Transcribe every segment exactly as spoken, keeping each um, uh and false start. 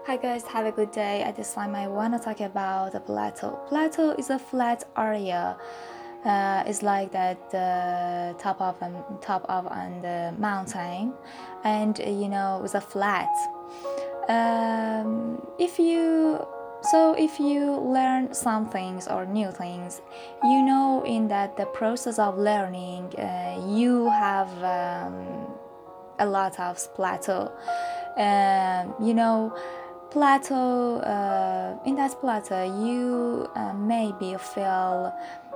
Hi guys, have a good day. At this time, I want to talk about the plateau. Plateau is a flat area. Uh, it's like that the top of a top of on the mountain, and uh, you know it's a flat. Um, if you so if you learn some things or new things, you know in that the process of learning, uh, you have um, a lot of plateau. Um, you know plateau uh, in that plateau you uh, maybe feel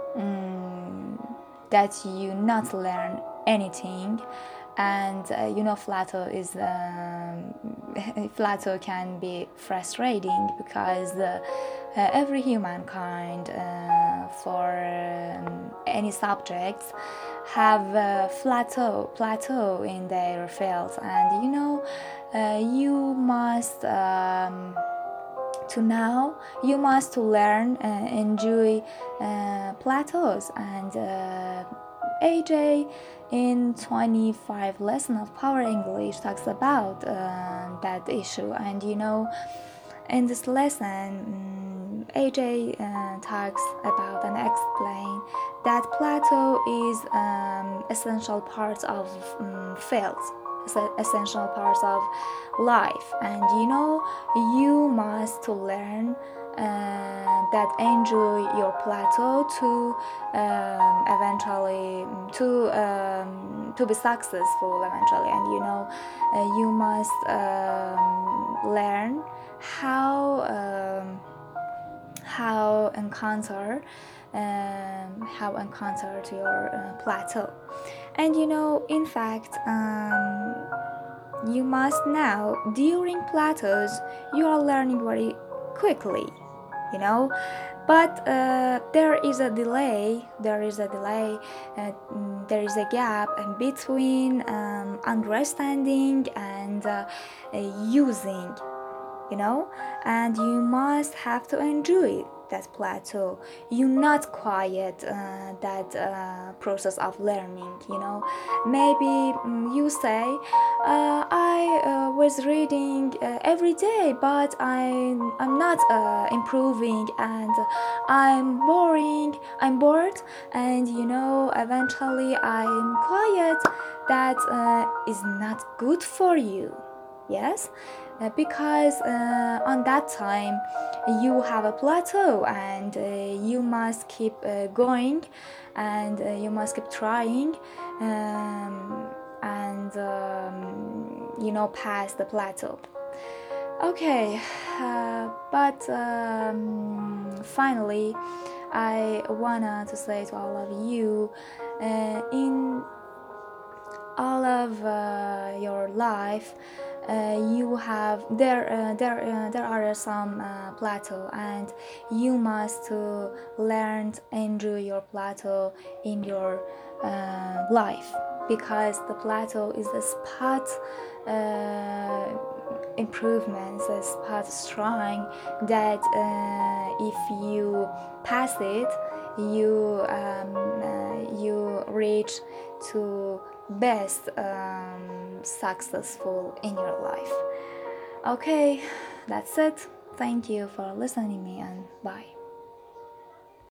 um, that you not learn anything, and uh, you know plateau is um, plateau can be frustrating because uh, uh, every humankind uh, for um, any subjects have a plateau plateau in their fields, and you know uh, you must um, to now you must to learn and enjoy uh, plateaus, and uh, A J in twenty-five lesson of Power English talks about uh, that issue. And you know in this lesson um, A J uh, talks about and explain that plateau is um, essential parts of um, fields, essential parts of life, and you know you must to learn uh, that enjoy your plateau to um, eventually to um, to be successful eventually. And you know uh, you must um, learn how um, how encounter um, how encounter to your uh, plateau. And you know in fact um, you must now during plateaus you are learning very quickly, you know but uh, there is a delay there is a delay uh, mm, there is a gap in between um, understanding and uh, uh, using, you know and you must have to enjoy that plateau. You not quiet uh, that uh, process of learning, you know maybe mm, you say uh, I uh, was reading uh, every day, but i'm i'm not uh, improving, and i'm boring i'm bored, and you know eventually I'm quiet. That uh, is not good for you. Yes, uh, because uh, on that time you have a plateau, and uh, you must keep uh, going, and uh, you must keep trying, um, and um, you know pass the plateau. Okay, uh, but um, finally I wanna to say to all of you, uh, in all of uh, your life uh, you have there uh, there uh, there are some uh, plateau, and you must to learn to enjoy your plateau in your uh, life, because the plateau is a spot uh, improvements, a spot strong that uh, if you pass it you um, uh, you reach to best um, successful in your life. Okay, that's it. Thank you for listening to me, and bye.